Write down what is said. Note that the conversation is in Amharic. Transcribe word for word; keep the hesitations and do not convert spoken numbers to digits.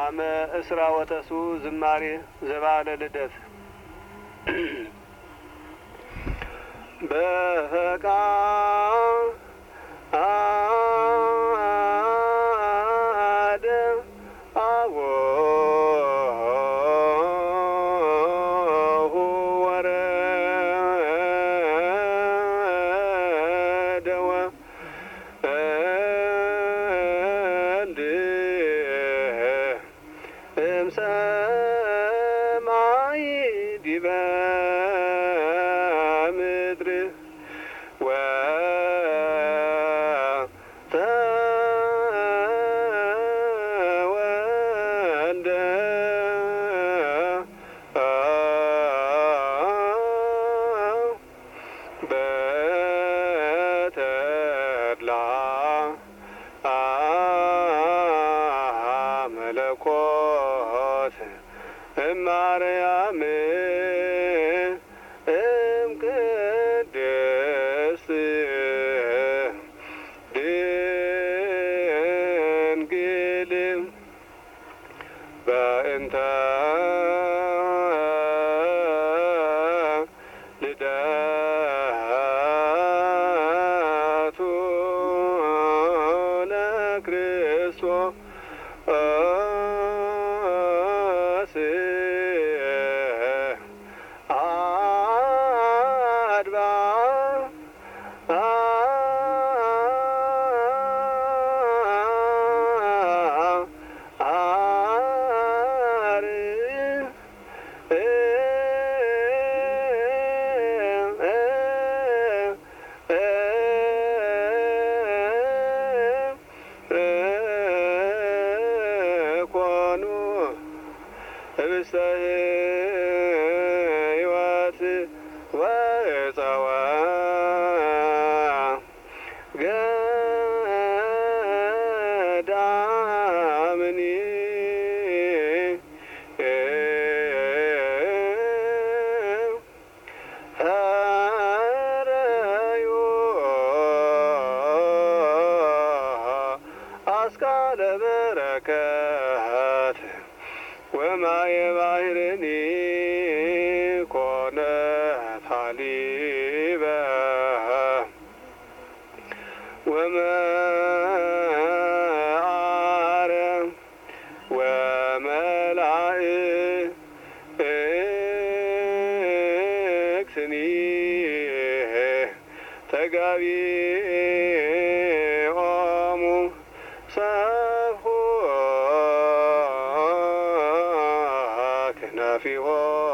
አመ እስራ ወተሱ ዝማሬ ዘባለ ልደት በፈቃ አደ አቦሁ ወረደወ እንድ እምሰማይ ዲበ ምድር ወተወልደ በተድላ መለኮት እማርያም እምቅድስት ድንግል በእንተ ልደቱ ለክርስቶስ ህብስተ ሕይወት ወዕፀወ ገዳምኒ ሀረዮ አስካለ በረከት ወማየ ባህርኒ ኮነ ታሊበ ወመዓረ ወመላእክትኒ ተጋቢኦሙ ሰብሖ ክናፊሆ